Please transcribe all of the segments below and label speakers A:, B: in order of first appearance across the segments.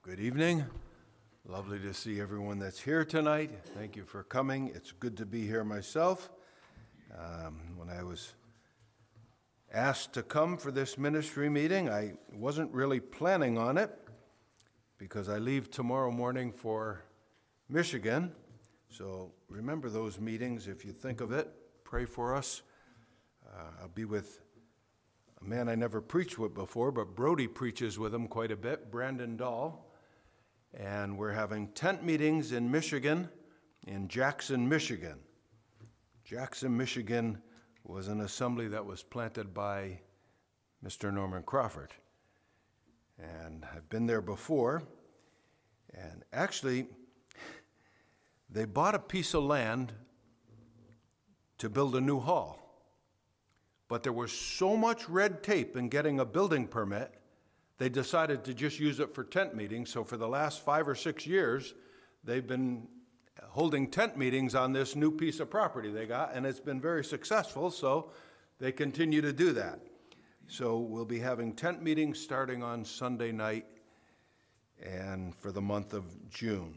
A: Good evening. Lovely to see everyone that's here tonight. Thank you for coming. It's good to be here myself. When I was asked to come for this ministry meeting, I wasn't really planning on it because I leave tomorrow morning for Michigan. So remember those meetings if you think of it. Pray for us. I'll be with a man I never preached with before, but Brody preaches with him quite a bit, Brandon Dahl. And we're having tent meetings in Michigan, in Jackson, Michigan. Jackson, Michigan was an assembly that was planted by Mr. Norman Crawford. And I've been there before. And actually, they bought a piece of land to build a new hall. But there was so much red tape in getting a building permit, they decided to just use it for tent meetings. So for the last 5 or 6 years, they've been holding tent meetings on this new piece of property they got, and it's been very successful, so they continue to do that. So we'll be having tent meetings starting on Sunday night and for the month of June.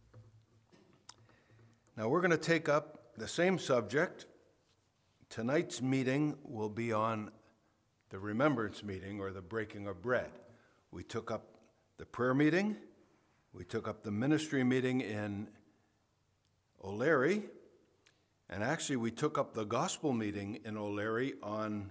A: Now we're going to take up the same subject. Tonight's meeting will be on the remembrance meeting or the breaking of bread. We took up the prayer meeting, we took up the ministry meeting in O'Leary, and actually we took up the gospel meeting in O'Leary on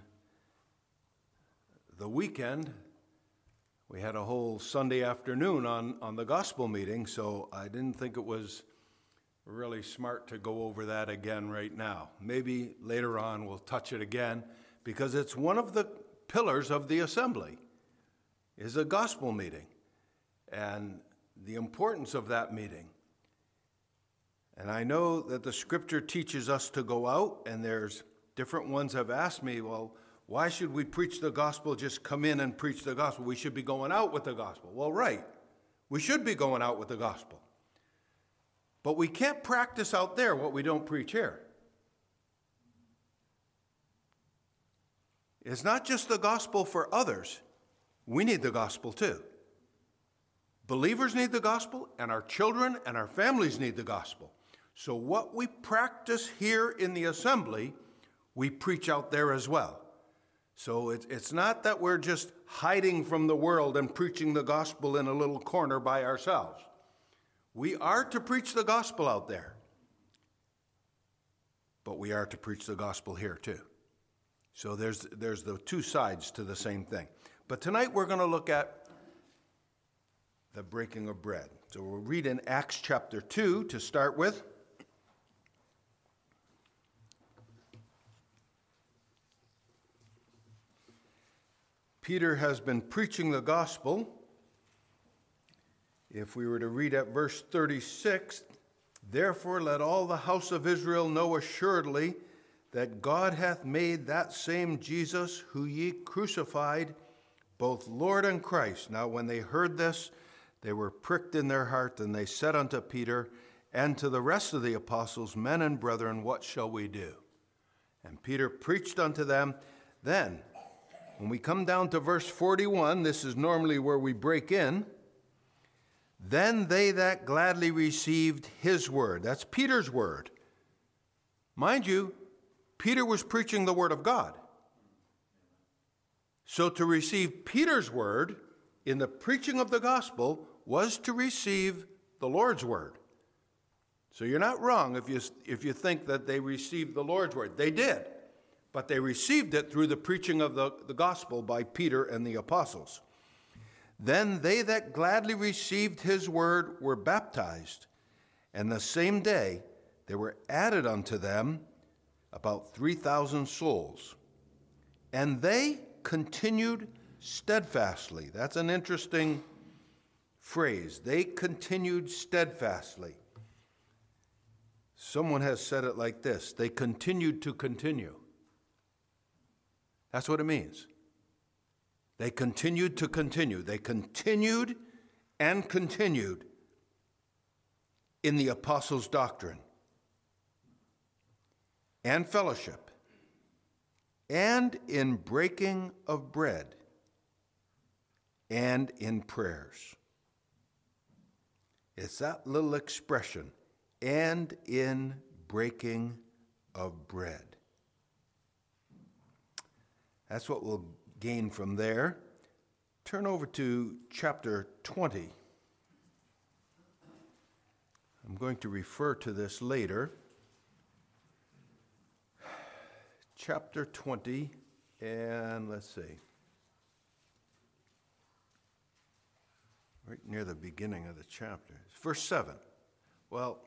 A: the weekend. We had a whole Sunday afternoon on the gospel meeting, so I didn't think it was really smart to go over that again right now. Maybe later on we'll touch it again, because it's one of the pillars of the assembly, is a gospel meeting, and the importance of that meeting. And I know that the scripture teaches us to go out, and there's different ones have asked me, well, why should we preach the gospel, just come in and preach the gospel? We should be going out with the gospel. Well, right, we should be going out with the gospel. But we can't practice out there what we don't preach here. It's not just the gospel for others. We need the gospel too. Believers need the gospel, and our children and our families need the gospel. So what we practice here in the assembly, we preach out there as well. So it's not that we're just hiding from the world and preaching the gospel in a little corner by ourselves. We are to preach the gospel out there, but we are to preach the gospel here too. So there's the two sides to the same thing. But tonight we're going to look at the breaking of bread. So we'll read in Acts chapter 2 to start with. Peter has been preaching the gospel. If we were to read at verse 36, therefore let all the house of Israel know assuredly that God hath made that same Jesus who ye crucified, both Lord and Christ. Now when they heard this, they were pricked in their heart, and they said unto Peter and to the rest of the apostles, men and brethren, what shall we do? And Peter preached unto them. Then, when we come down to verse 41, this is normally where we break in. Then they that gladly received his word. That's Peter's word. Mind you, Peter was preaching the word of God. So to receive Peter's word in the preaching of the gospel was to receive the Lord's word. So you're not wrong if you think that they received the Lord's word. They did, but they received it through the preaching of the gospel by Peter and the apostles. Then they that gladly received his word were baptized, and the same day there were added unto them about 3,000 souls. And they continued steadfastly. That's an interesting phrase. They continued steadfastly. Someone has said it like this: they continued to continue. That's what it means. They continued to continue. They continued and continued in the apostles' doctrine and fellowship, and in breaking of bread, and in prayers. It's that little expression, and in breaking of bread. That's what we'll gain from there. Turn over to chapter 20. I'm going to refer to this later. Chapter 20, and let's see. Right near the beginning of the chapter. Verse 7. Well,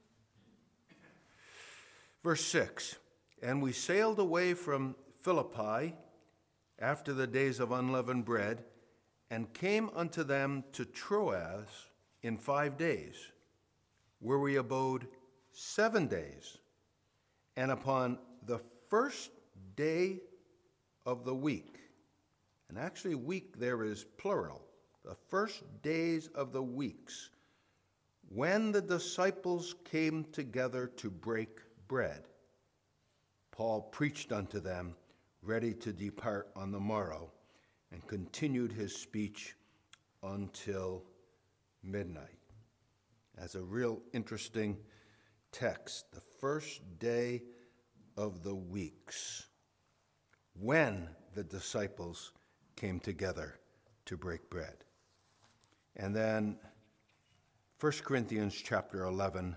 A: verse 6. And we sailed away from Philippi after the days of unleavened bread, and came unto them to Troas in 5 days, where we abode 7 days. And upon the first day of the week, and actually week there is plural, the first days of the weeks, when the disciples came together to break bread, Paul preached unto them, ready to depart on the morrow, and continued his speech until midnight. That's a real interesting text. The first day of the weeks, when the disciples came together to break bread. And then 1 Corinthians chapter 11.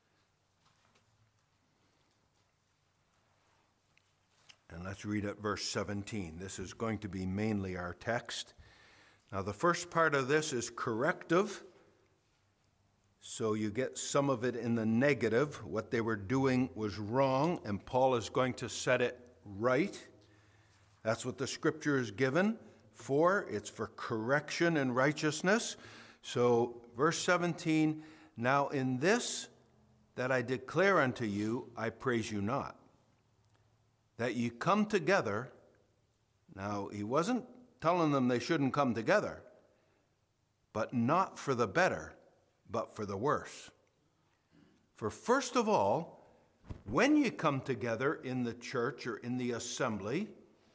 A: And let's read at verse 17. This is going to be mainly our text. Now, the first part of this is corrective, so you get some of it in the negative. What they were doing was wrong, and Paul is going to set it right. That's what the scripture is given for. It's for correction and righteousness. So, verse 17, now in this that I declare unto you, I praise you not, that ye come together. Now, he wasn't telling them they shouldn't come together, but not for the better, but for the worse. For first of all, when you come together in the church or in the assembly,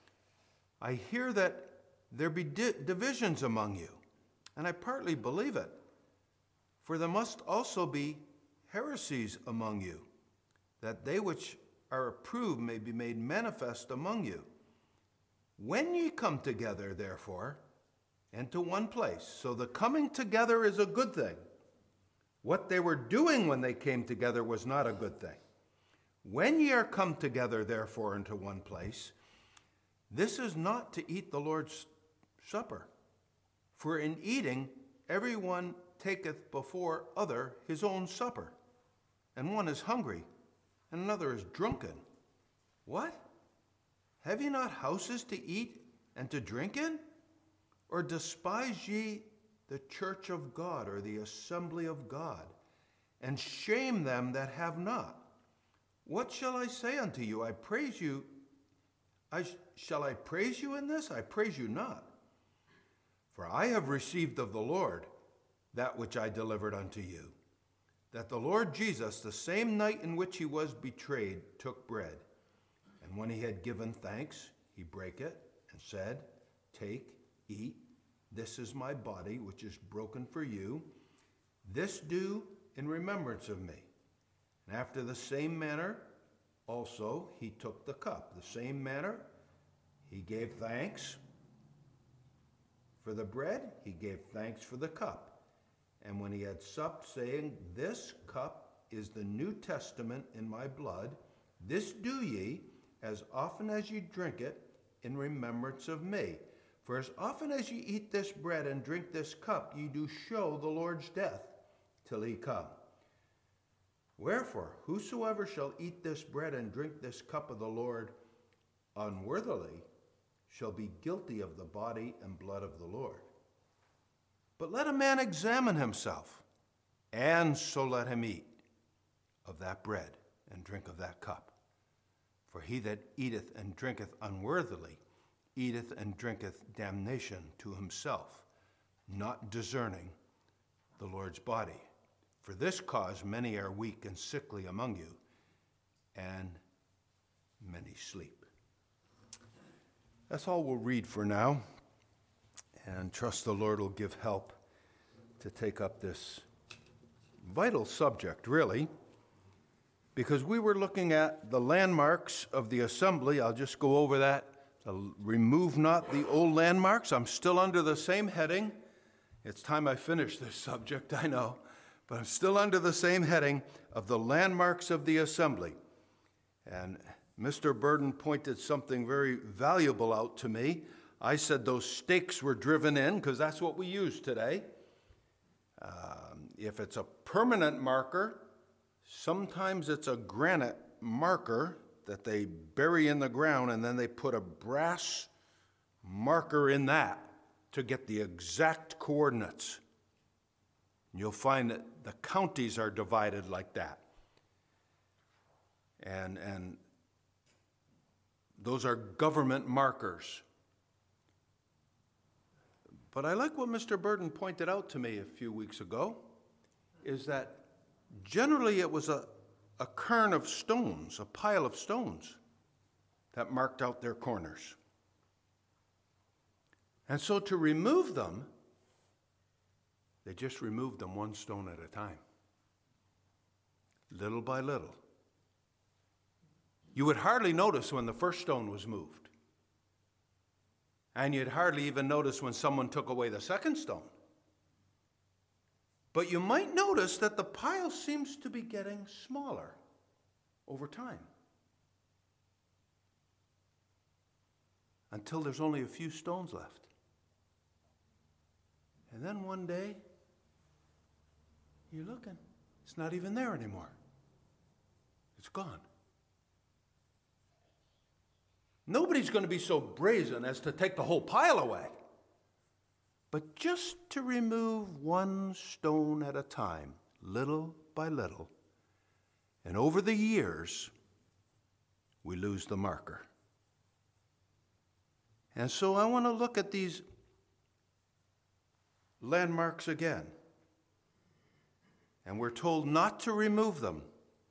A: I hear that there be divisions among you, and I partly believe it. For there must also be heresies among you, that they which are approved may be made manifest among you. When ye come together, therefore, into one place. So the coming together is a good thing. What they were doing when they came together was not a good thing. When ye are come together, therefore, into one place, this is not to eat the Lord's supper. For in eating, everyone taketh before other his own supper, and one is hungry, and another is drunken. What? Have ye not houses to eat and to drink in? Or despise ye the church of God, or the assembly of God, and shame them that have not? What shall I say unto you? I praise you. Shall I praise you in this? I praise you not. For I have received of the Lord that which I delivered unto you, that the Lord Jesus, the same night in which he was betrayed, took bread. And when he had given thanks, he brake it and said, Take, eat, this is my body, which is broken for you. This do in remembrance of me. And after the same manner also he took the cup. The same manner he gave thanks for the bread, he gave thanks for the cup. And when he had supped, saying, This cup is the New Testament in my blood. This do ye, as often as ye drink it, in remembrance of me. For as often as ye eat this bread and drink this cup, ye do show the Lord's death till he come. Wherefore, whosoever shall eat this bread and drink this cup of the Lord unworthily shall be guilty of the body and blood of the Lord. But let a man examine himself, and so let him eat of that bread and drink of that cup. For he that eateth and drinketh unworthily eateth and drinketh damnation to himself, not discerning the Lord's body. For this cause many are weak and sickly among you, and many sleep. That's all we'll read for now, and trust the Lord will give help to take up this vital subject, really, because we were looking at the landmarks of the assembly. I'll just go over that. Remove not the old landmarks. I'm still under the same heading. It's time I finish this subject, I know, but I'm still under the same heading of the landmarks of the assembly. And Mr. Burden pointed something very valuable out to me. I said those stakes were driven in because that's what we use today. If it's a permanent marker, sometimes it's a granite marker that they bury in the ground, and then they put a brass marker in that to get the exact coordinates. You'll find that the counties are divided like that. And those are government markers. But I like what Mr. Burden pointed out to me a few weeks ago, is that generally it was a cairn of stones, a pile of stones that marked out their corners. And so to remove them, they just removed them one stone at a time, little by little. You would hardly notice when the first stone was moved. And you'd hardly even notice when someone took away the second stone. But you might notice that the pile seems to be getting smaller over time, until there's only a few stones left. And then one day, you're looking, it's not even there anymore. It's gone. Nobody's going to be so brazen as to take the whole pile away. But just to remove one stone at a time, little by little, and over the years, we lose the marker. And so I want to look at these landmarks again. And we're told not to remove them.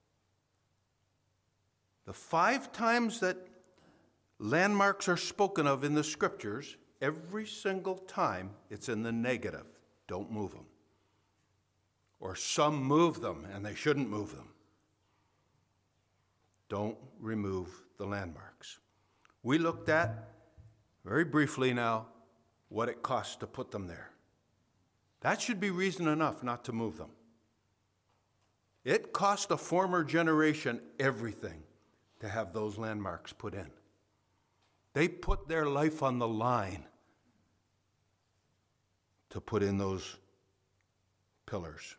A: The 5 times that landmarks are spoken of in the scriptures, every single time it's in the negative. Don't move them. Or some move them and they shouldn't move them. Don't remove the landmarks. We looked at, very briefly now, what it costs to put them there. That should be reason enough not to move them. It cost a former generation everything to have those landmarks put in. They put their life on the line to put in those pillars.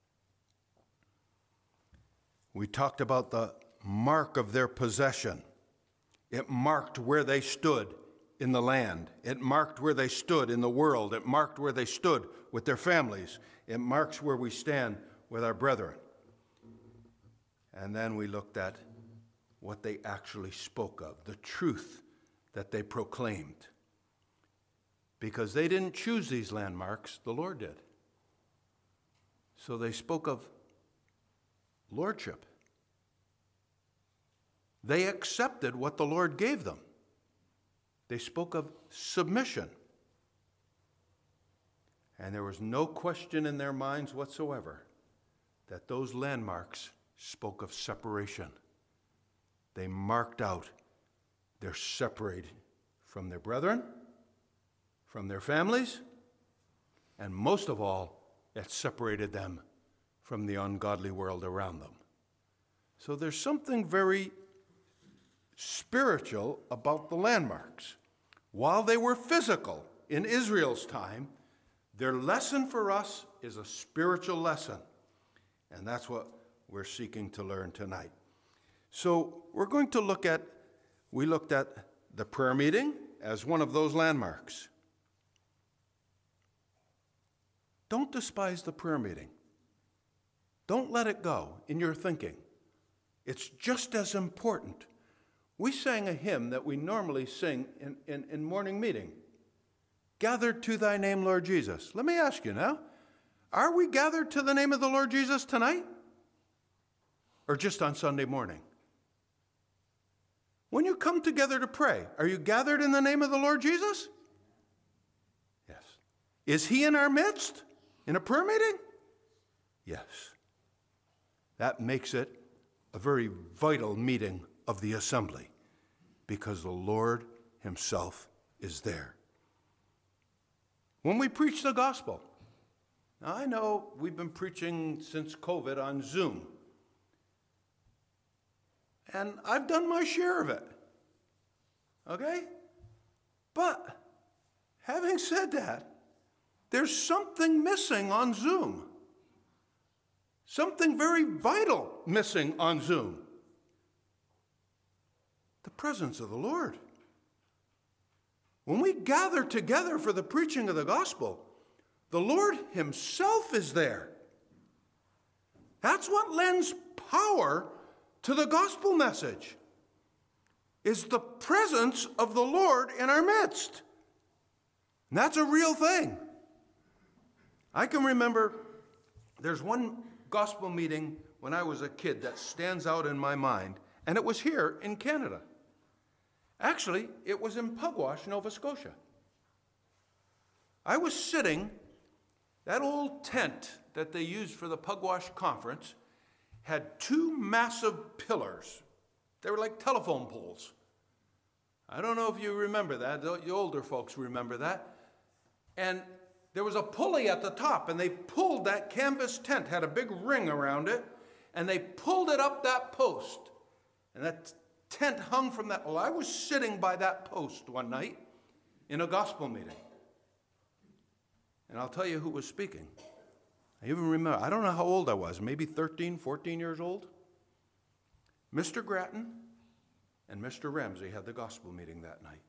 A: We talked about the mark of their possession. It marked where they stood in the land. It marked where they stood in the world. It marked where they stood with their families. It marks where we stand with our brethren. And then we looked at what they actually spoke of, the truth that they proclaimed. Because they didn't choose these landmarks, the Lord did. So they spoke of lordship. They accepted what the Lord gave them. They spoke of submission. And there was no question in their minds whatsoever that those landmarks spoke of separation. They marked out they're separated from their brethren, from their families, and most of all, it separated them from the ungodly world around them. So there's something very spiritual about the landmarks. While they were physical in Israel's time, their lesson for us is a spiritual lesson. And that's what we're seeking to learn tonight. So we're going to looked at the prayer meeting as one of those landmarks. Don't despise the prayer meeting. Don't let it go in your thinking. It's just as important. We sang a hymn that we normally sing in morning meeting. Gathered to thy name, Lord Jesus. Let me ask you now, are we gathered to the name of the Lord Jesus tonight? Or just on Sunday morning? When you come together to pray, are you gathered in the name of the Lord Jesus? Yes. Is he in our midst in a prayer meeting? Yes. That makes it a very vital meeting of the assembly because the Lord himself is there. When we preach the gospel, now I know we've been preaching since COVID on Zoom, and I've done my share of it, okay? But having said that, there's something missing on Zoom. Something very vital missing on Zoom. The presence of the Lord. When we gather together for the preaching of the gospel, the Lord himself is there. That's what lends power to the gospel message, is the presence of the Lord in our midst. And that's a real thing. I can remember there's one gospel meeting when I was a kid that stands out in my mind, and it was here in Canada. Actually, it was in Pugwash, Nova Scotia. I was sitting, that old tent that they used for the Pugwash conference had two massive pillars. They were like telephone poles. I don't know if you remember that. The older folks remember that. And there was a pulley at the top, and they pulled that canvas tent, had a big ring around it, and they pulled it up that post. And that tent hung from that. Well, I was sitting by that post one night in a gospel meeting. And I'll tell you who was speaking. I even remember, I don't know how old I was, maybe 13, 14 years old. Mr. Grattan and Mr. Ramsey had the gospel meeting that night.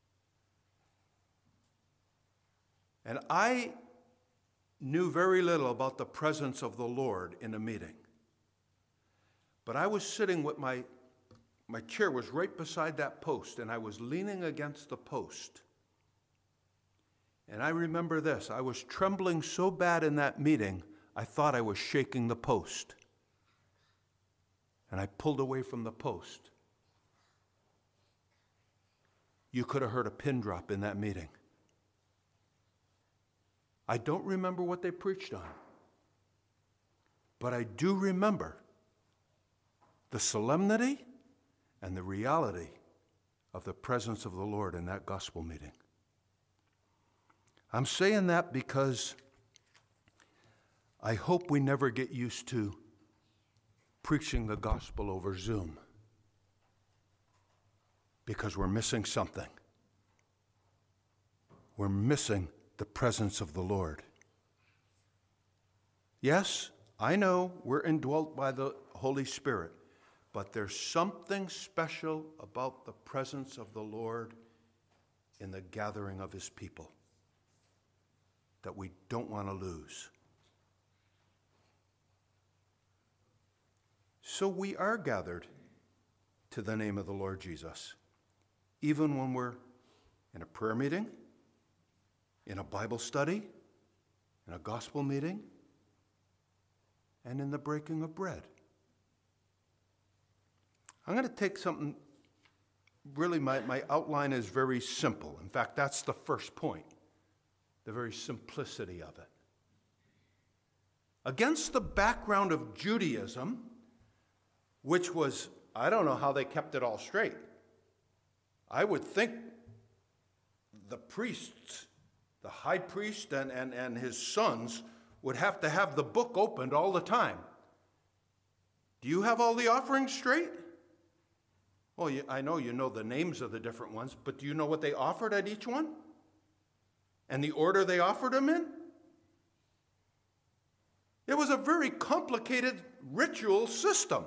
A: And I knew very little about the presence of the Lord in a meeting. But I was sitting with my chair was right beside that post, and I was leaning against the post. And I remember this. I was trembling so bad in that meeting, I thought I was shaking the post. And I pulled away from the post. You could have heard a pin drop in that meeting. I don't remember what they preached on, but I do remember the solemnity and the reality of the presence of the Lord in that gospel meeting. I'm saying that because I hope we never get used to preaching the gospel over Zoom, because we're missing something. We're missing the presence of the Lord. Yes, I know we're indwelt by the Holy Spirit, but there's something special about the presence of the Lord in the gathering of his people that we don't want to lose. So we are gathered to the name of the Lord Jesus, even when we're in a prayer meeting, in a Bible study, in a gospel meeting, and in the breaking of bread. I'm going to take something, really my outline is very simple. In fact, that's the first point, the very simplicity of it. Against the background of Judaism, which was, I don't know how they kept it all straight. I would think the priests, the high priest and his sons would have to have the book opened all the time. Do you have all the offerings straight? Well, I know you know the names of the different ones, but do you know what they offered at each one? And the order they offered them in? It was a very complicated ritual system.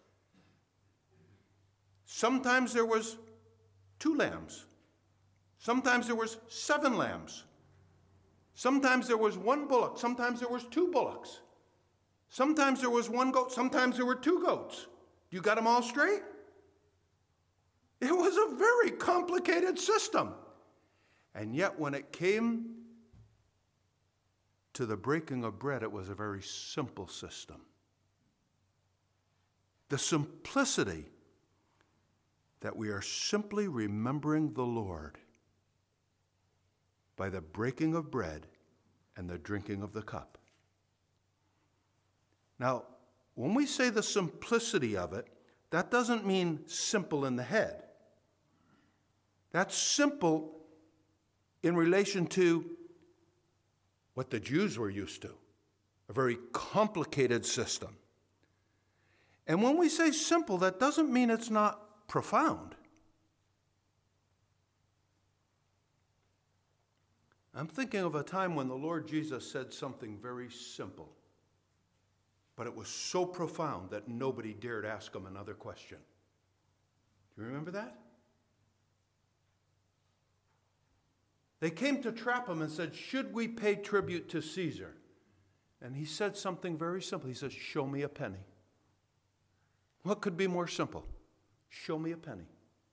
A: Sometimes there was 2 lambs. Sometimes there was 7 lambs. Sometimes there was 1 bullock. Sometimes there was 2 bullocks. Sometimes there was 1 goat. Sometimes there were 2 goats. You got them all straight? It was a very complicated system. And yet when it came to the breaking of bread, it was a very simple system. The simplicity that we are simply remembering the Lord by the breaking of bread and the drinking of the cup. Now, when we say the simplicity of it, that doesn't mean simple in the head. That's simple in relation to what the Jews were used to, a very complicated system. And when we say simple, that doesn't mean it's not profound. I'm thinking of a time when the Lord Jesus said something very simple, but it was so profound that nobody dared ask him another question. Do you remember that? They came to trap him and said, should we pay tribute to Caesar? And he said something very simple. He says, show me a penny. What could be more simple? Show me a penny.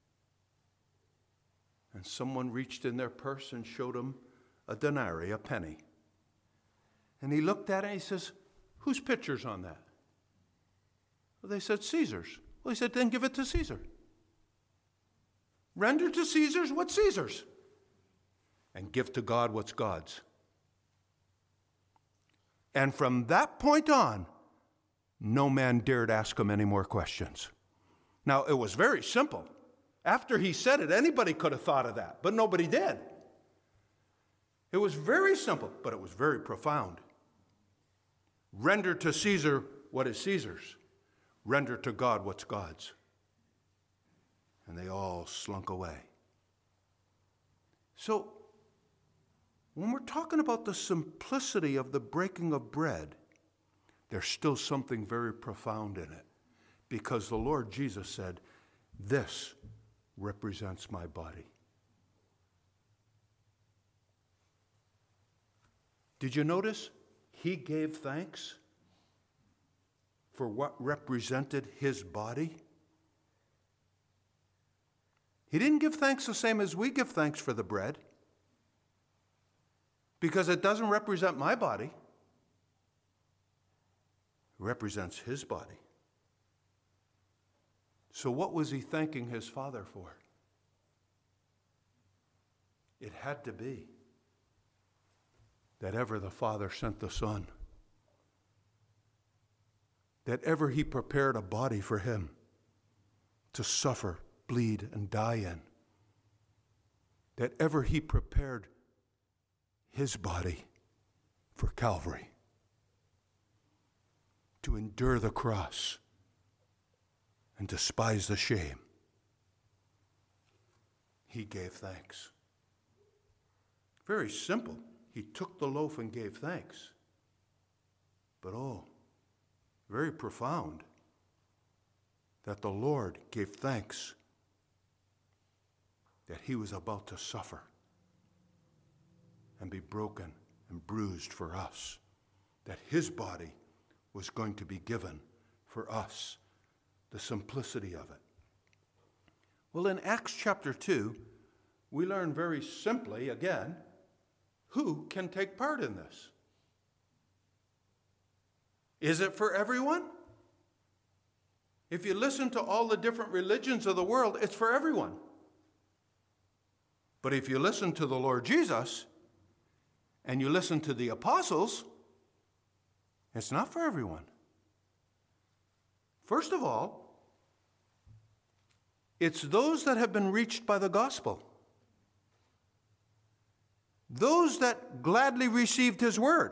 A: And someone reached in their purse and showed him a denarii, a penny. And he looked at it and he says, whose picture's on that? Well, they said, Caesar's. Well, he said, then give it to Caesar. Render to Caesar's what's Caesar's. And give to God what's God's. And from that point on, no man dared ask him any more questions. Now, it was very simple. After he said it, anybody could have thought of that, but nobody did. It was very simple, but it was very profound. Render to Caesar what is Caesar's. Render to God what's God's. And they all slunk away. So, when we're talking about the simplicity of the breaking of bread, there's still something very profound in it. Because the Lord Jesus said, this represents my body. Did you notice? He gave thanks for what represented his body. He didn't give thanks the same as we give thanks for the bread, because it doesn't represent my body. It represents his body. So what was he thanking his Father for? It had to be that ever the Father sent the Son, that ever he prepared a body for him to suffer, bleed, and die in, that ever he prepared his body for Calvary, to endure the cross and despise the shame. He gave thanks. Very simple. He took the loaf and gave thanks. But very profound that the Lord gave thanks that he was about to suffer and be broken and bruised for us, that his body was going to be given for us, the simplicity of it. Well, in Acts chapter 2, we learn very simply, again, who can take part in this. Is it for everyone? If you listen to all the different religions of the world, it's for everyone. But if you listen to the Lord Jesus, and you listen to the apostles, it's not for everyone. First of all, it's those that have been reached by the gospel. Those that gladly received his word.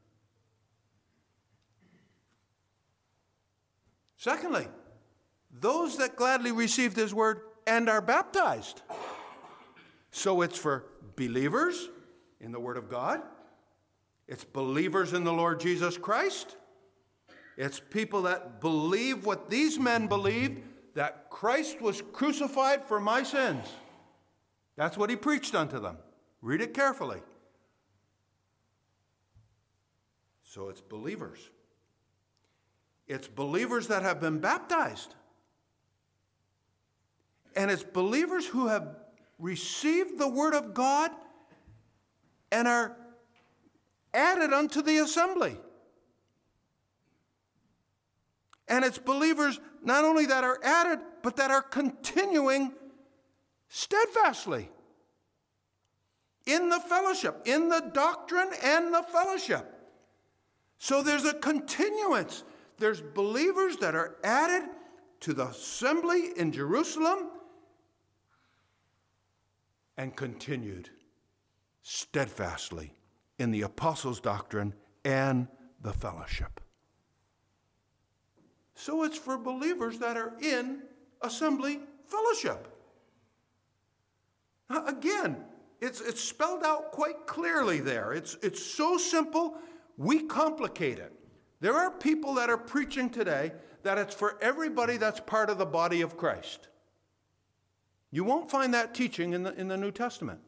A: Secondly, those that gladly received his word and are baptized. So it's for believers in the word of God. It's believers in the Lord Jesus Christ. It's people that believe what these men believed, that Christ was crucified for my sins. That's what he preached unto them. Read it carefully. So it's believers. It's believers that have been baptized. And it's believers who have received the word of God and are added unto the assembly. And it's believers not only that are added, but that are continuing steadfastly in the fellowship, in the doctrine and the fellowship. So there's a continuance. There's believers that are added to the assembly in Jerusalem and continued steadfastly in the apostles' doctrine and the fellowship. So it's for believers that are in assembly fellowship. Now, again, it's spelled out quite clearly there. It's so simple, we complicate it. There are people that are preaching today that it's for everybody that's part of the body of Christ. You won't find that teaching in the New Testament.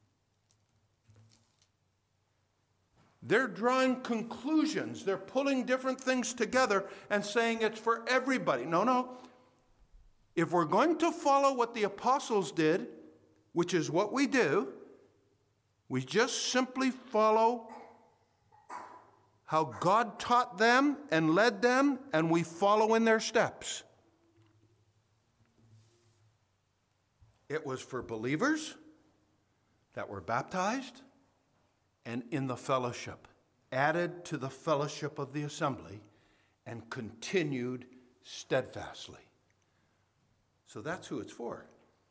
A: They're drawing conclusions. They're pulling different things together and saying it's for everybody. No. If we're going to follow what the apostles did, which is what we do, we just simply follow how God taught them and led them, and we follow in their steps. It was for believers that were baptized and in the fellowship, added to the fellowship of the assembly, and continued steadfastly. So that's who it's for.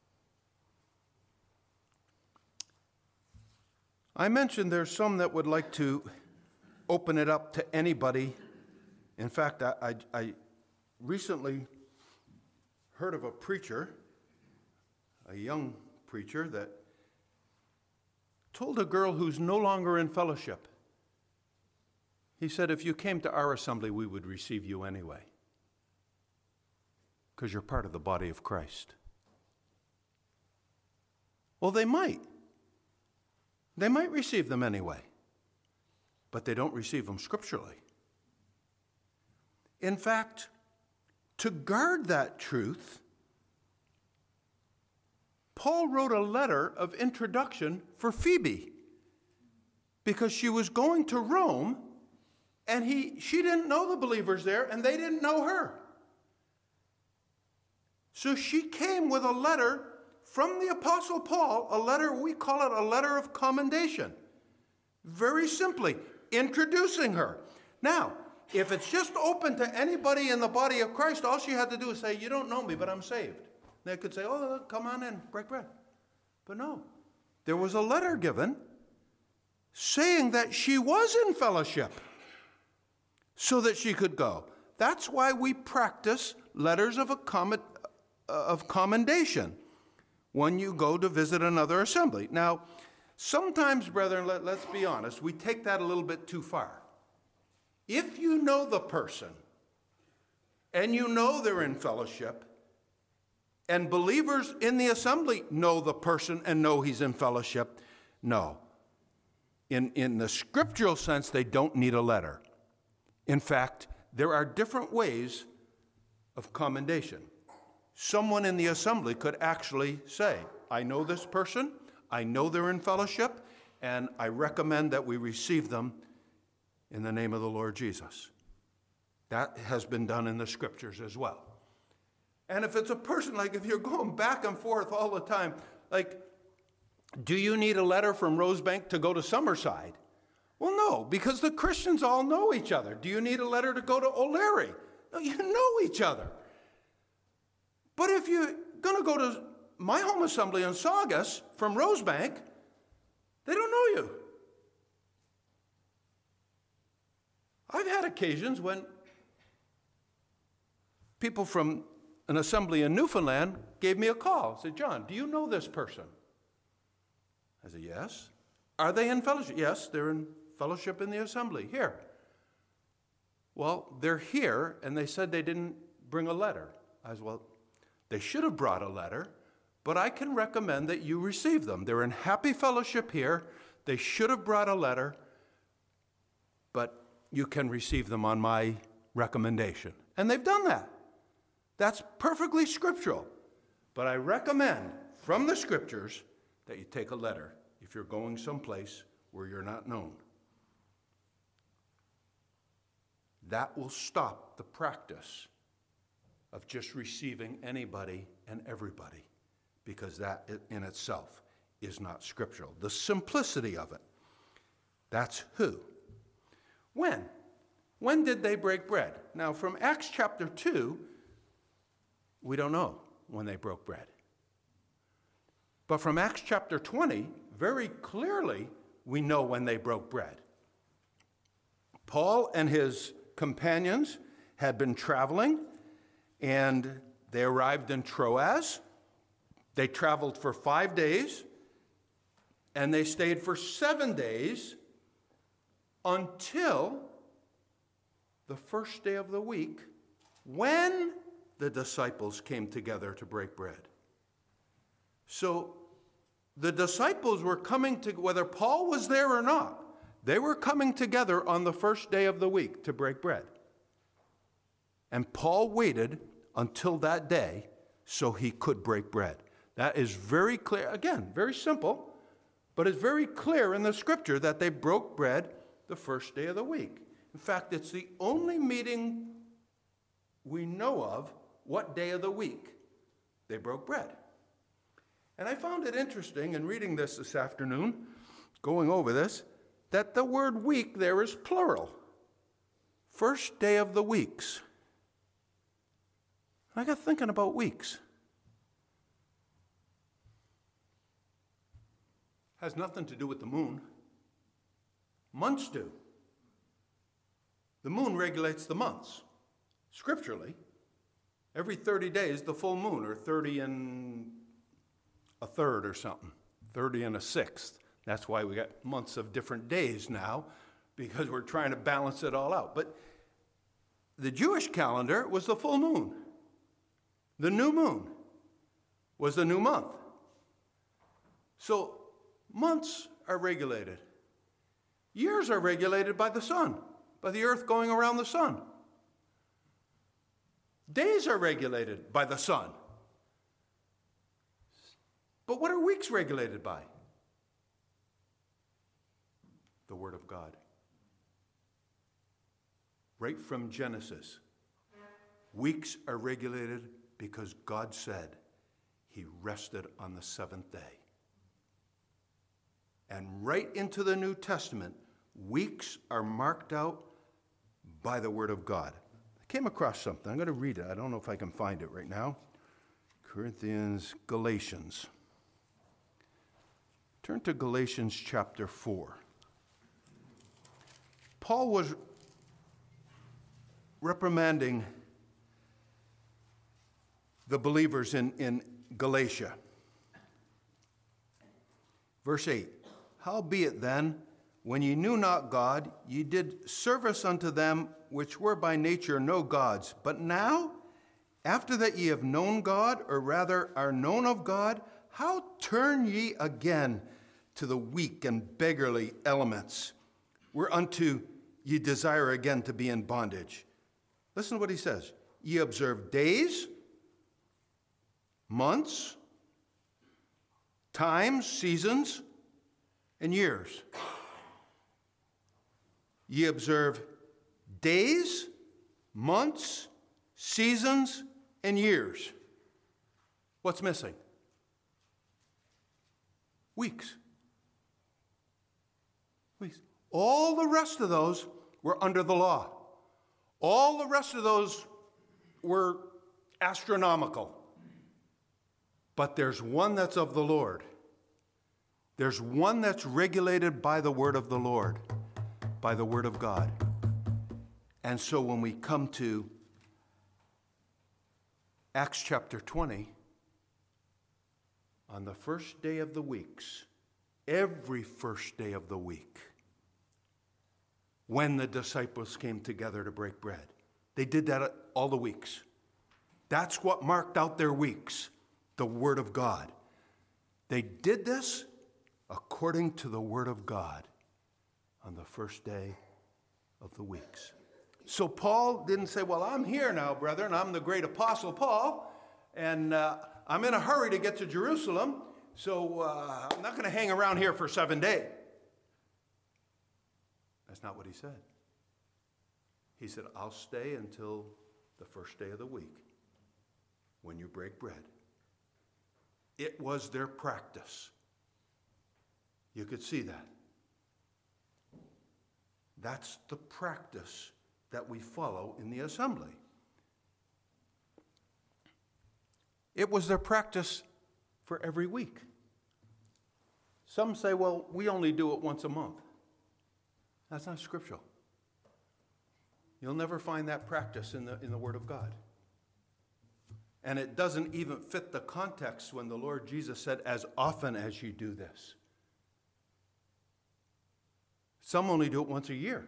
A: I mentioned there's some that would like to open it up to anybody. In fact, I recently heard of a preacher, a young preacher, that told a girl who's no longer in fellowship, he said, if you came to our assembly, we would receive you anyway, because you're part of the body of Christ. Well, they might. They might receive them anyway, but they don't receive them scripturally. In fact, to guard that truth, Paul wrote a letter of introduction for Phoebe because she was going to Rome, and she didn't know the believers there, and they didn't know her. So she came with a letter from the Apostle Paul, a letter, we call it a letter of commendation. Very simply, introducing her. Now, if it's just open to anybody in the body of Christ, all she had to do is say, you don't know me, but I'm saved. They could say, oh, come on in, break bread. But no, there was a letter given saying that she was in fellowship so that she could go. That's why we practice letters of commendation when you go to visit another assembly. Now, sometimes, brethren, let's be honest, we take that a little bit too far. If you know the person and you know they're in fellowship, and believers in the assembly know the person and know he's in fellowship, no. In the scriptural sense, they don't need a letter. In fact, there are different ways of commendation. Someone in the assembly could actually say, I know this person, I know they're in fellowship, and I recommend that we receive them in the name of the Lord Jesus. That has been done in the scriptures as well. And if it's a person, like if you're going back and forth all the time, like, do you need a letter from Rosebank to go to Summerside? Well, no, because the Christians all know each other. Do you need a letter to go to O'Leary? No, you know each other. But if you're going to go to my home assembly in Saugus from Rosebank, they don't know you. I've had occasions when people from an assembly in Newfoundland gave me a call. Said, John, do you know this person? I said, yes. Are they in fellowship? Yes, they're in fellowship in the assembly. Here. Well, they're here, and they said they didn't bring a letter. I said, well, they should have brought a letter, but I can recommend that you receive them. They're in happy fellowship here. They should have brought a letter, but you can receive them on my recommendation. And they've done that. That's perfectly scriptural. But I recommend from the scriptures that you take a letter if you're going someplace where you're not known. That will stop the practice of just receiving anybody and everybody, because that in itself is not scriptural. The simplicity of it. That's who. When? When did they break bread? Now, from Acts chapter 2, we don't know when they broke bread. But from Acts chapter 20, very clearly, we know when they broke bread. Paul and his companions had been traveling, and they arrived in Troas. They traveled for 5 days, and they stayed for 7 days until the first day of the week, when the disciples came together to break bread. So the disciples were coming to, whether Paul was there or not, they were coming together on the first day of the week to break bread. And Paul waited until that day so he could break bread. That is very clear. Again, very simple, but it's very clear in the scripture that they broke bread the first day of the week. In fact, it's the only meeting we know of what day of the week they broke bread. And I found it interesting in reading this afternoon, going over this, that the word week there is plural. First day of the weeks. I got thinking about weeks. Has nothing to do with the moon. Months do. The moon regulates the months, scripturally. Every 30 days, the full moon, or 30 and a third or something, 30 and a sixth. That's why we got months of different days now, because we're trying to balance it all out. But the Jewish calendar was the full moon. The new moon was the new month. So months are regulated. Years are regulated by the sun, by the earth going around the sun. Days are regulated by the sun. But what are weeks regulated by? The Word of God. Right from Genesis, weeks are regulated because God said he rested on the seventh day. And right into the New Testament, weeks are marked out by the Word of God. I came across something. I'm going to read it. I don't know if I can find it right now. Galatians. Turn to Galatians chapter 4. Paul was reprimanding the believers in Galatia. Verse 8, howbeit then, when ye knew not God, ye did service unto them which were by nature no gods. But now, after that ye have known God, or rather are known of God, how turn ye again to the weak and beggarly elements, whereunto ye desire again to be in bondage? Listen to what he says. Ye observe days, months, times, seasons, and years. Ye observe days, months, seasons, and years. What's missing? Weeks. Weeks. All the rest of those were under the law. All the rest of those were astronomical. But there's one that's of the Lord. There's one that's regulated by the word of the Lord, by the word of God. And so when we come to Acts chapter 20, on the first day of the weeks, every first day of the week, when the disciples came together to break bread, they did that all the weeks. That's what marked out their weeks, the Word of God. They did this according to the Word of God on the first day of the weeks. So Paul didn't say, well, I'm here now, brethren. I'm the great apostle Paul, and I'm in a hurry to get to Jerusalem, so I'm not going to hang around here for 7 days. That's not what he said. He said, I'll stay until the first day of the week when you break bread. It was their practice. You could see that. That's the practice that we follow in the assembly. It was their practice for every week. Some say, well, we only do it once a month. That's not scriptural. You'll never find that practice in the Word of God. And it doesn't even fit the context when the Lord Jesus said, as often as you do this. Some only do it once a year.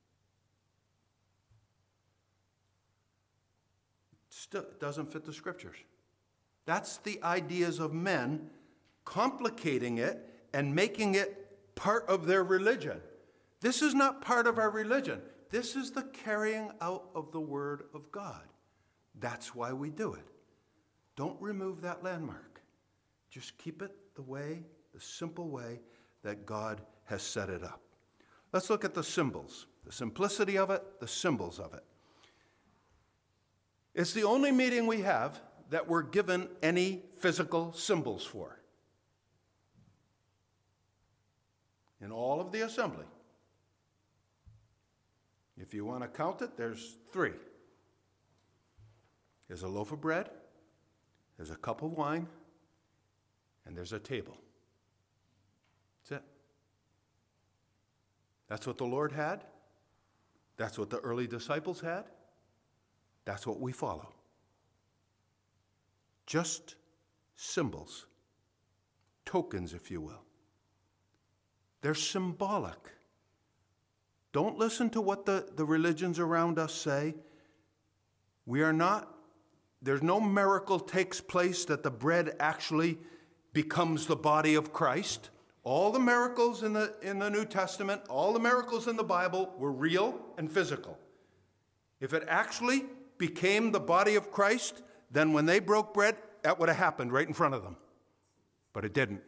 A: Still, it doesn't fit the scriptures. That's the ideas of men complicating it and making it part of their religion. This is not part of our religion. This is the carrying out of the Word of God. That's why we do it. Don't remove that landmark. Just keep it the simple way that God has set it up. Let's look at the symbols, the simplicity of it, the symbols of it. It's the only meeting we have that we're given any physical symbols for. In all of the assembly. If you want to count it, there's 3. There's a loaf of bread, there's a cup of wine, and there's a table. That's it. That's what the Lord had. That's what the early disciples had. That's what we follow. Just symbols, tokens, if you will. They're symbolic. Don't listen to what the religions around us say. There's no miracle takes place that the bread actually becomes the body of Christ. All the miracles in the New Testament, all the miracles in the Bible were real and physical. If it actually became the body of Christ, then when they broke bread, that would have happened right in front of them. But it didn't.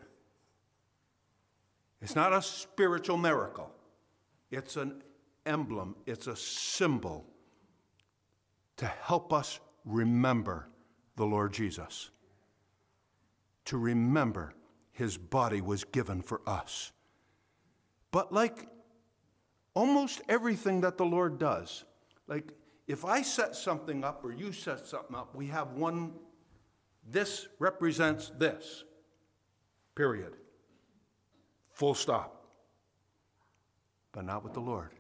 A: It's not a spiritual miracle. It's an emblem. It's a symbol to help us remember the Lord Jesus. To remember his body was given for us. But like almost everything that the Lord does, like if I set something up or you set something up, we have one, this represents this, period. Full stop. But not with the Lord.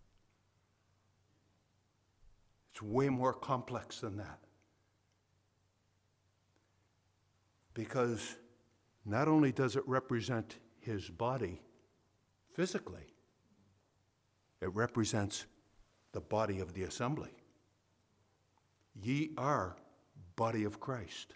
A: It's way more complex than that. Because not only does it represent his body physically, it represents the body of the assembly. Ye are body of Christ.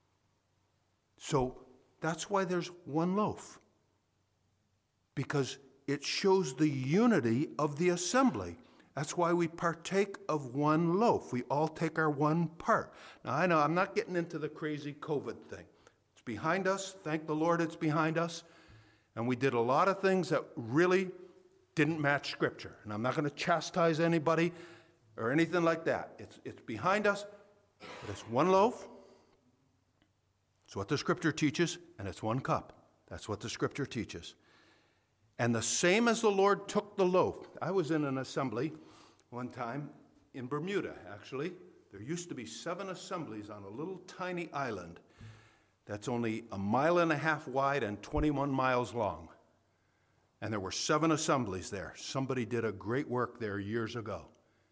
A: So that's why there's one loaf. Because it shows the unity of the assembly. That's why we partake of one loaf. We all take our one part. Now, I know I'm not getting into the crazy COVID thing. It's behind us. Thank the Lord it's behind us. And we did a lot of things that really didn't match Scripture. And I'm not going to chastise anybody or anything like that. It's behind us, but it's one loaf. It's what the Scripture teaches, and it's one cup. That's what the Scripture teaches. And the same as the Lord took the loaf. I was in an assembly one time in Bermuda, actually. There used to be 7 assemblies on a little tiny island that's only 1.5 miles wide and 21 miles long. And there were 7 assemblies there. Somebody did a great work there years ago.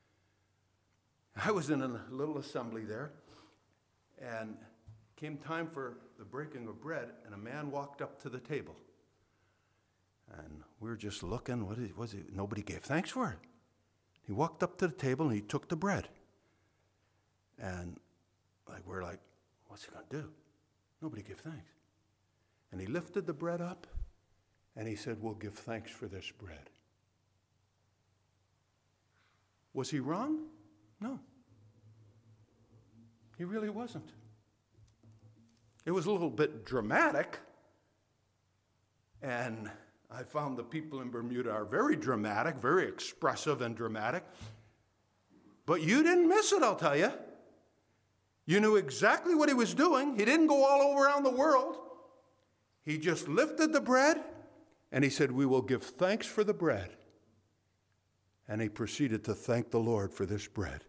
A: I was in a little assembly there, and came time for the breaking of bread, and a man walked up to the table. And we were just looking, what was it? Nobody gave thanks for it. He walked up to the table and he took the bread. And we're like, what's he going to do? Nobody gave thanks. And he lifted the bread up and he said, we'll give thanks for this bread. Was he wrong? No. He really wasn't. It was a little bit dramatic, and I found the people in Bermuda are very dramatic, very expressive and dramatic. But you didn't miss it, I'll tell you. You knew exactly what he was doing. He didn't go all over around the world. He just lifted the bread, and he said, we will give thanks for the bread. And he proceeded to thank the Lord for this bread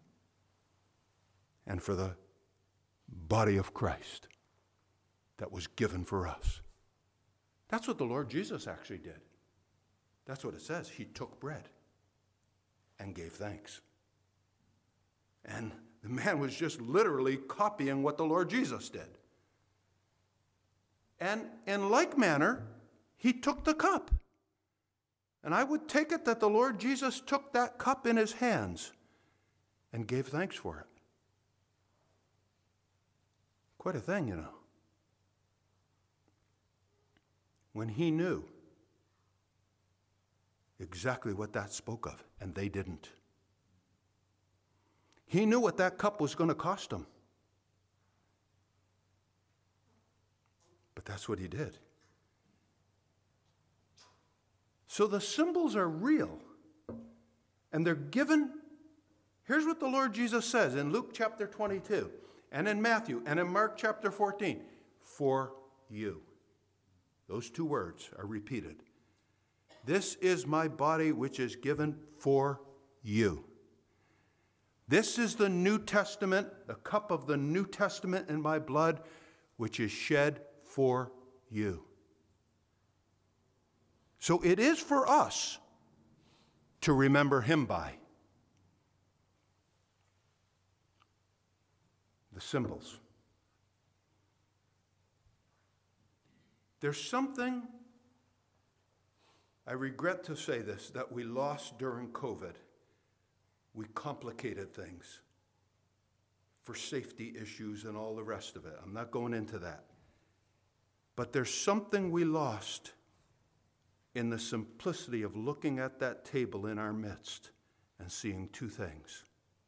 A: and for the body of Christ that was given for us. That's what the Lord Jesus actually did. That's what it says. He took bread and gave thanks. And the man was just literally copying what the Lord Jesus did. And in like manner, he took the cup. And I would take it that the Lord Jesus took that cup in his hands and gave thanks for it. Quite a thing, you know. When he knew exactly what that spoke of, and they didn't. He knew what that cup was going to cost him. But that's what he did. So the symbols are real, and they're given. Here's what the Lord Jesus says in Luke chapter 22, and in Matthew, and in Mark chapter 14, for you. Those two words are repeated. This is my body which is given for you. This is the New Testament, the cup of the New Testament in my blood, which is shed for you. So it is for us to remember him by. The symbols. There's something, I regret to say this, that we lost during COVID. We complicated things for safety issues and all the rest of it. I'm not going into that. But there's something we lost in the simplicity of looking at that table in our midst and seeing two things.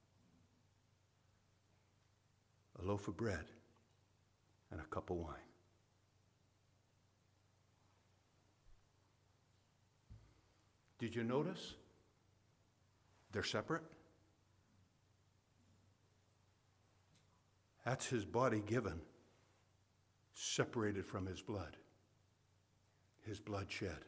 A: A loaf of bread and a cup of wine. Did you notice? They're separate. That's his body given, separated from his blood shed.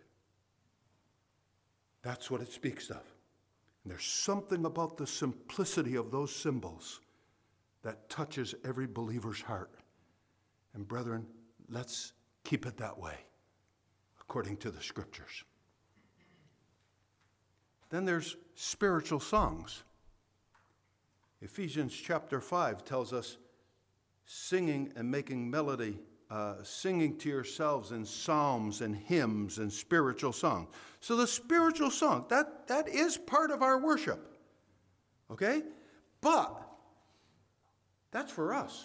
A: That's what it speaks of. And there's something about the simplicity of those symbols that touches every believer's heart. And brethren, let's keep it that way, according to the scriptures. Then there's spiritual songs. Ephesians chapter 5 tells us singing and making melody, singing to yourselves in psalms and hymns and spiritual songs. So the spiritual song, that is part of our worship. Okay? But that's for us.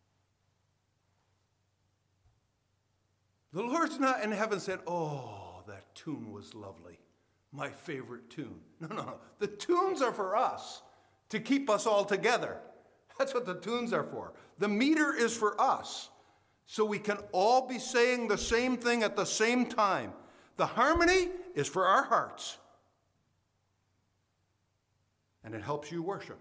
A: The Lord's not in heaven said, oh, that tune was lovely. My favorite tune. No. The tunes are for us to keep us all together. That's what the tunes are for. The meter is for us so we can all be saying the same thing at the same time. The harmony is for our hearts. And it helps you worship.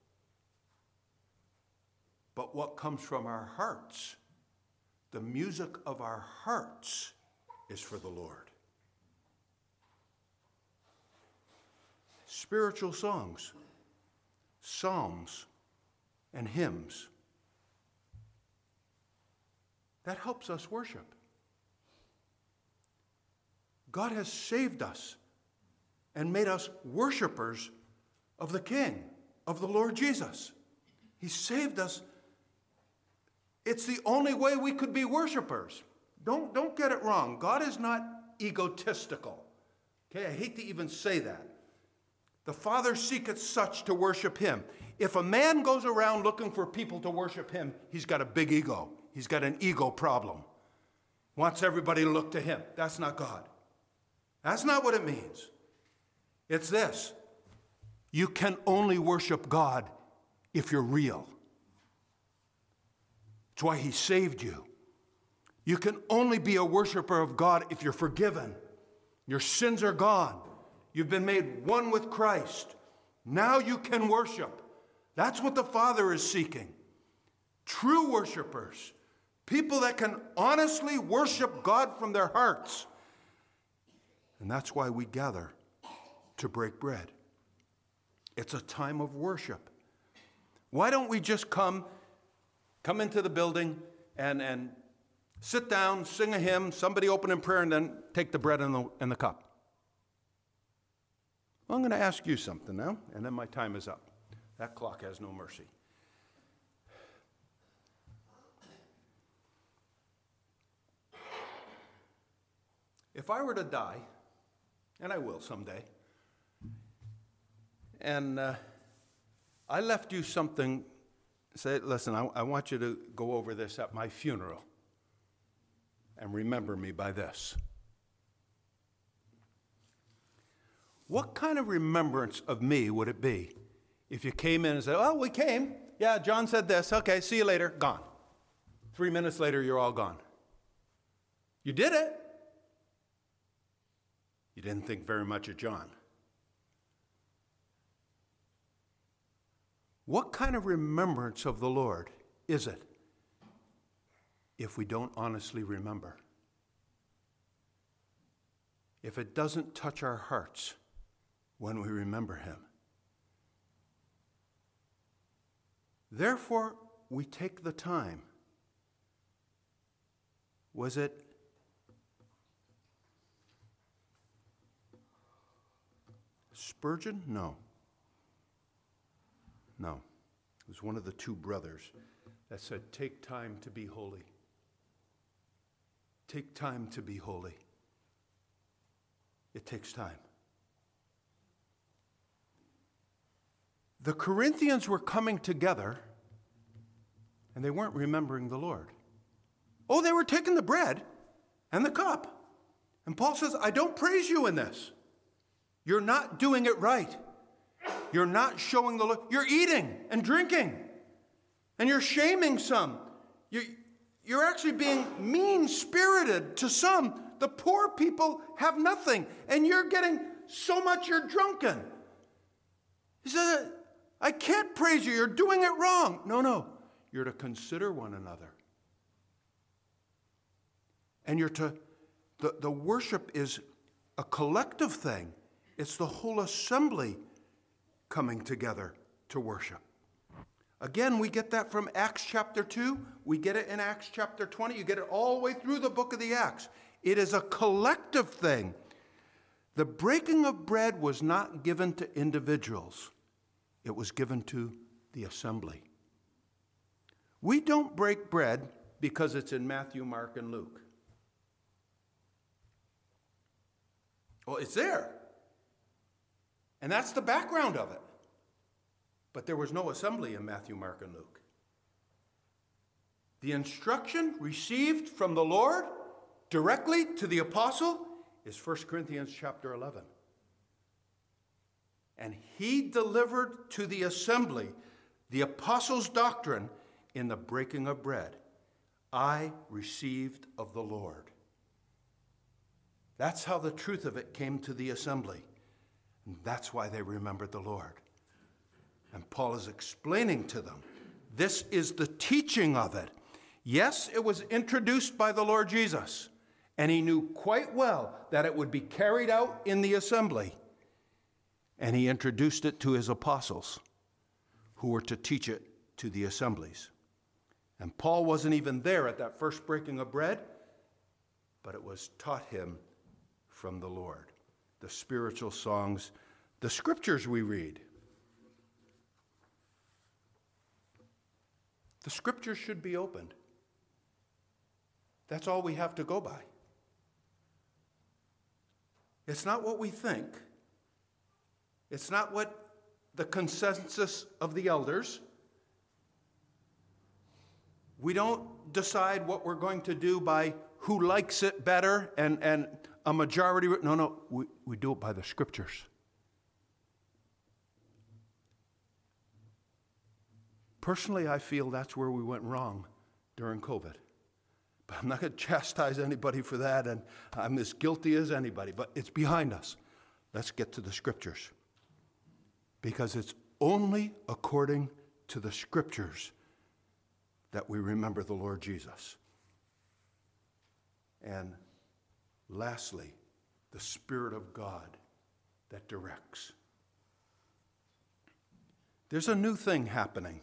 A: But what comes from our hearts, the music of our hearts, is for the Lord. Spiritual songs, psalms, and hymns. That helps us worship. God has saved us and made us worshipers of the King, of the Lord Jesus. He saved us. It's the only way we could be worshipers. Don't get it wrong. God is not egotistical. Okay, I hate to even say that. The Father seeketh such to worship him. If a man goes around looking for people to worship him, he's got a big ego. He's got an ego problem. Wants everybody to look to him. That's not God. That's not what it means. It's this. You can only worship God if you're real. That's why he saved you. You can only be a worshiper of God if you're forgiven. Your sins are gone. You've been made one with Christ. Now you can worship. That's what the Father is seeking. True worshipers. People that can honestly worship God from their hearts. And that's why we gather to break bread. It's a time of worship. Why don't we just come into the building and sit down, sing a hymn, somebody open in prayer, and then take the bread and the cup? Well, I'm going to ask you something now, and then my time is up. That clock has no mercy. If I were to die, and I will someday, and I left you something, say, listen, I want you to go over this at my funeral and remember me by this. What kind of remembrance of me would it be if you came in and said, oh, we came. Yeah, John said this. Okay, see you later. Gone. 3 minutes later, you're all gone. You did it. You didn't think very much of John. What kind of remembrance of the Lord is it if we don't honestly remember? If it doesn't touch our hearts when we remember him? Therefore, we take the time. Was it Spurgeon? No. It was one of the two brothers that said, take time to be holy. Take time to be holy. It takes time. The Corinthians were coming together, and they weren't remembering the Lord. Oh, they were taking the bread and the cup. And Paul says, I don't praise you in this. You're not doing it right. You're not showing the Lord. You're eating and drinking, and you're shaming some. You're actually being mean-spirited to some. The poor people have nothing, and you're getting so much you're drunken. He says, I can't praise you. You're doing it wrong. No. You're to consider one another. And you're to, the worship is a collective thing. It's the whole assembly coming together to worship. Again, we get that from Acts chapter 2. We get it in Acts chapter 20. You get it all the way through the book of the Acts. It is a collective thing. The breaking of bread was not given to individuals. It was given to the assembly. We don't break bread because it's in Matthew, Mark, and Luke. Well, it's there. And that's the background of it. But there was no assembly in Matthew, Mark, and Luke. The instruction received from the Lord directly to the apostle is 1 Corinthians chapter 11. And he delivered to the assembly the apostles' doctrine in the breaking of bread. I received of the Lord. That's how the truth of it came to the assembly. And that's why they remembered the Lord. And Paul is explaining to them, this is the teaching of it. Yes, it was introduced by the Lord Jesus, and he knew quite well that it would be carried out in the assembly. And he introduced it to his apostles, who were to teach it to the assemblies. And Paul wasn't even there at that first breaking of bread, but it was taught him from the Lord. The spiritual songs, the scriptures we read. The scriptures should be opened. That's all we have to go by. It's not what we think. It's not what the consensus of the elders. We don't decide what we're going to do by who likes it better and a majority. No, we do it by the scriptures. Personally, I feel that's where we went wrong during COVID. But I'm not going to chastise anybody for that, and I'm as guilty as anybody, but it's behind us. Let's get to the scriptures. Because it's only according to the scriptures that we remember the Lord Jesus. And lastly, the Spirit of God that directs. There's a new thing happening.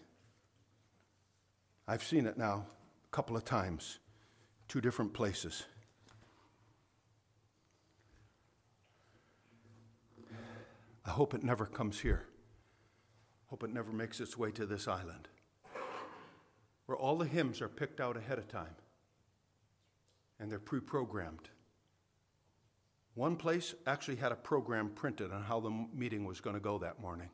A: I've seen it now a couple of times, 2 different places. I hope it never comes here. Hope it never makes its way to this island, where all the hymns are picked out ahead of time and they're pre-programmed. One place actually had a program printed on how the meeting was going to go that morning.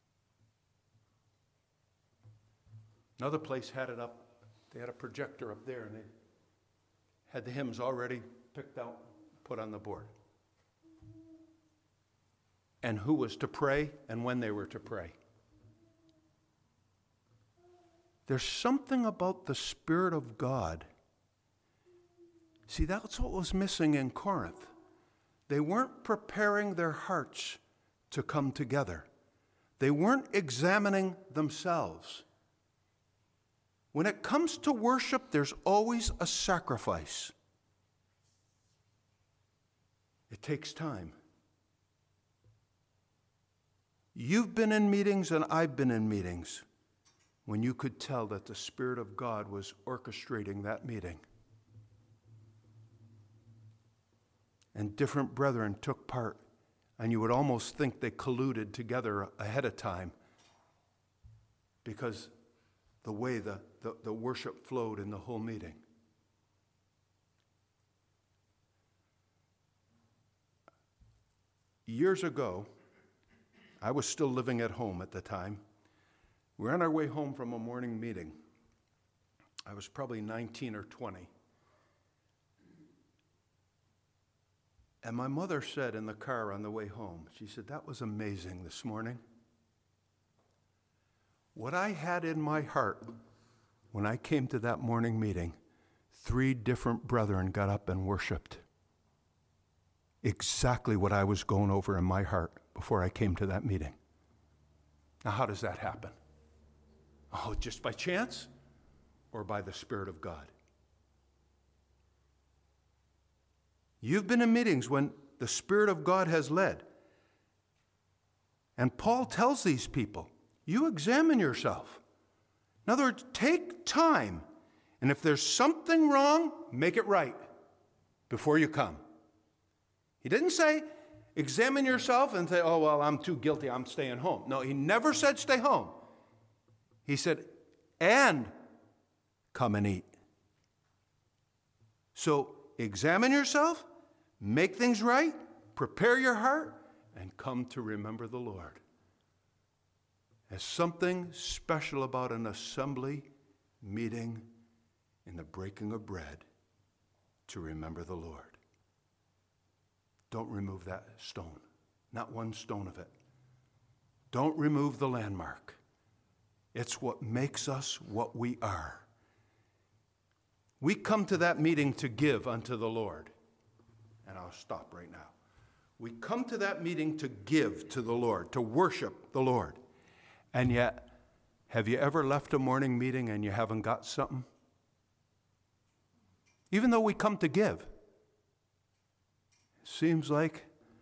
A: Another place had it up. They had a projector up there and they had the hymns already picked out, put on the board. And who was to pray and when they were to pray. There's something about the Spirit of God. See, that's what was missing in Corinth. They weren't preparing their hearts to come together. They weren't examining themselves. When it comes to worship, there's always a sacrifice. It takes time. You've been in meetings and I've been in meetings when you could tell that the Spirit of God was orchestrating that meeting. And different brethren took part, and you would almost think they colluded together ahead of time because the way the worship flowed in the whole meeting. Years ago, I was still living at home at the time. We were on our way home from a morning meeting. I was probably 19 or 20. And my mother said in the car on the way home, she said, "That was amazing this morning." What I had in my heart when I came to that morning meeting, 3 different brethren got up and worshiped. Exactly what I was going over in my heart before I came to that meeting. Now, how does that happen? Oh, just by chance or by the Spirit of God? You've been in meetings when the Spirit of God has led. And Paul tells these people, you examine yourself. In other words, take time. And if there's something wrong, make it right before you come. He didn't say, examine yourself and say, oh, well, I'm too guilty, I'm staying home. No, he never said stay home. He said, and come and eat. So examine yourself, make things right, prepare your heart, and come to remember the Lord. There's something special about an assembly meeting in the breaking of bread to remember the Lord. Don't remove that stone, not one stone of it. Don't remove the landmark. It's what makes us what we are. We come to that meeting to give unto the Lord. And I'll stop right now. We come to that meeting to give to the Lord, to worship the Lord. And yet, have you ever left a morning meeting and you haven't got something? Even though we come to give. It seems like,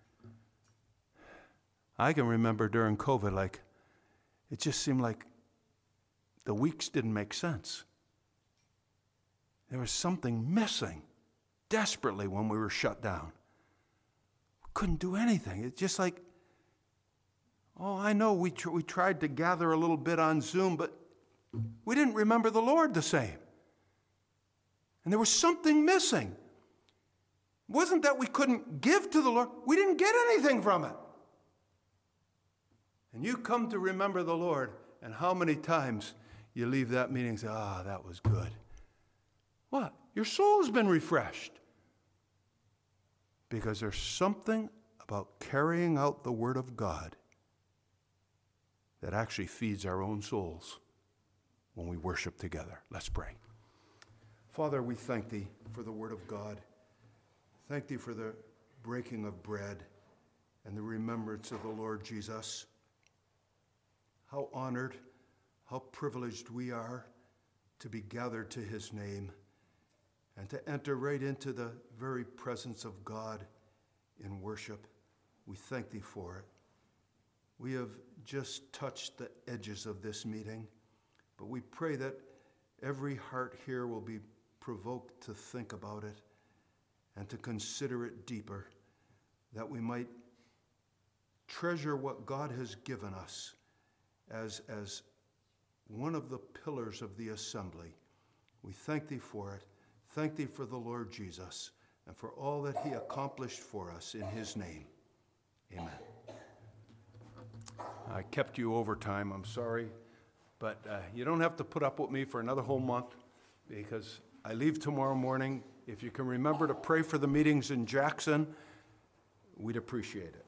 A: I can remember during COVID, like, it just seemed like the weeks didn't make sense. There was something missing desperately when we were shut down. We couldn't do anything. It's just like, oh, I know we tried to gather a little bit on Zoom, but we didn't remember the Lord the same. And there was something missing. It wasn't that we couldn't give to the Lord. We didn't get anything from it. And you come to remember the Lord, and how many times you leave that meeting and say, that was good. What? Your soul has been refreshed. Because there's something about carrying out the Word of God that actually feeds our own souls when we worship together. Let's pray. Father, we thank Thee for the Word of God. Thank Thee for the breaking of bread and the remembrance of the Lord Jesus. How honored, how privileged we are to be gathered to His name and to enter right into the very presence of God in worship. We thank thee for it. We have just touched the edges of this meeting, but we pray that every heart here will be provoked to think about it and to consider it deeper, that we might treasure what God has given us as one of the pillars of the assembly. We thank thee for it. Thank thee for the Lord Jesus and for all that he accomplished for us in his name. Amen. I kept you over time, I'm sorry, but you don't have to put up with me for another whole month because I leave tomorrow morning. If you can remember to pray for the meetings in Jackson, we'd appreciate it.